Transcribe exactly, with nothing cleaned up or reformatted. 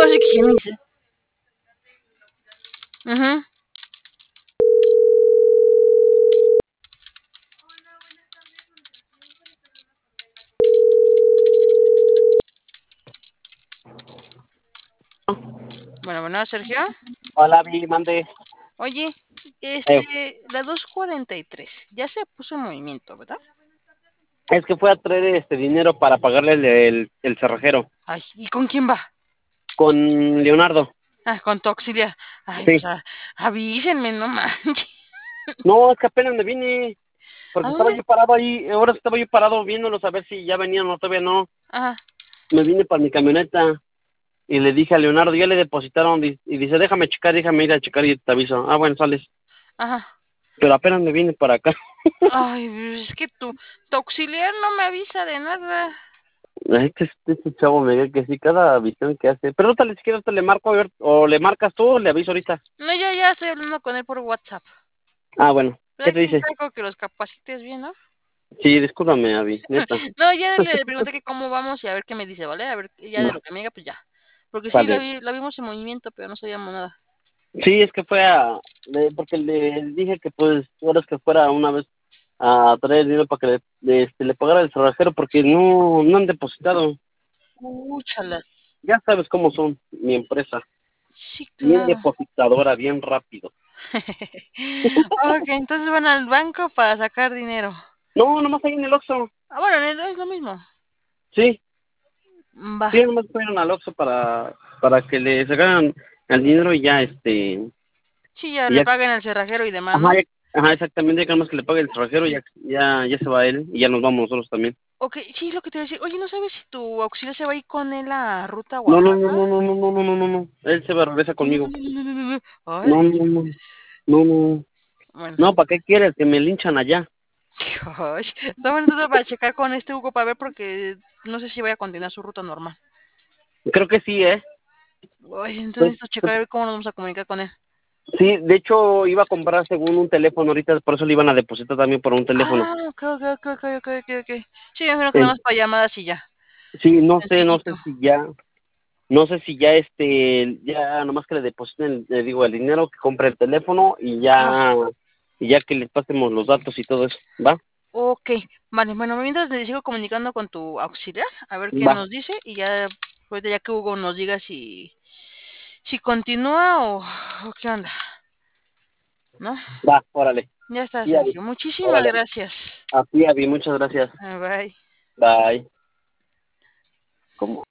Así que ¿quién dice? Ujú. Bueno, bueno, Sergio. Hola, Vi, mande. Oye, Eh, este, la dos cuarenta y tres, ya se puso en movimiento, ¿verdad? es que fue a traer este dinero para pagarle el, el, el cerrajero Ay, ¿y con quién va? con Leonardo. Ah, con tu auxiliar. Ay, Sí. pues a- avísenme, no manches. No, es que apenas me vine, ¿A porque estaba dónde? yo parado ahí, ahora estaba yo parado viéndolos a ver si ya venían o todavía no. Ajá. Me vine para mi camioneta y le dije a Leonardo, ya le depositaron, di- y dice, déjame checar, déjame ir a checar y te aviso. Ah, bueno, sales. Ajá. Pero apenas me vine para acá. Ay, pues es que tu, tu auxiliar no me avisa de nada. Es que este, este chavo me dice que sí, cada visión que hace. Pero ahorita si quieres te le marco, a ver, o le marcas tú o le aviso ahorita. No, yo ya estoy hablando con él por WhatsApp. Ah, bueno, Pero ¿qué hay te que dice? encargo que los capacites bien, ¿no? Sí, discúlpame, Avi, neta. No, ya le pregunté que cómo vamos y a ver qué me dice, ¿vale? A ver, ya de Va, lo que me diga, pues ya. Porque sí, la, sale. vi, la vimos en movimiento, pero no sabíamos nada. Sí, es que fue a... le- porque le dije que pues, ahora es que fuera una vez a traer dinero para que le, le, este, le pagara el cerrajero porque no, no han depositado. Úchala. Ya sabes cómo son mi empresa. Sí, Bien claro. depositadora, bien rápido. Ok, entonces van al banco para sacar dinero. No, nomás ahí en el Oxxo. Ah, bueno, en el- es lo mismo. Sí, Va. sí, nomás fueron al Oxxo para, para que le sacaran el dinero y ya, este... Sí, ya y le ya, paguen al cerrajero y demás, ajá, ¿no? ya- ajá, exactamente, ya que más que le pague el cerrajero, ya, ya, ya se va él y ya nos vamos nosotros también. Ok, sí, lo que te iba a decir. Oye, ¿no sabes si tu auxilio se va a ir con él a Ruta No, no, no, Oaxaca? no, no, no, no, no, no, no, no. Él se va, regresa No, no, conmigo. no, no, no, no, no. No, Ay, no, no, no, no. bueno. No, ¿para qué quieres? Que me linchan allá. Ay, estaba entonces para checar con este Hugo para ver porque no sé si voy a continuar su ruta normal. Creo que sí, ¿eh? Ay, entonces Pues, necesito checar pues, a ver cómo nos vamos a comunicar con él. sí, de hecho iba a comprar según un teléfono ahorita, por eso le iban a depositar también por un teléfono. Ah, ok, ok, ok, ok, ok, ok, ok. Sí, yo creo que nada Eh, más para llamadas y ya. sí, no sé, no Sencillito. sé si ya, no sé si ya este, ya nomás que le depositen, le digo, el dinero, que compre el teléfono y Ajá. ya, y ya que les pasemos los datos y todo eso, ¿va? Ok, vale, bueno, mientras me sigo comunicando con tu auxiliar, a ver qué Va, nos dice y ya, pues ya que Hugo nos diga si, si continúa o, o qué onda, ¿no? va, órale. Ya está, Sí, Abby, Sergio. Muchísimas órale. gracias. Así, Abby, muchas gracias. Ah, bye. Bye. ¿Cómo?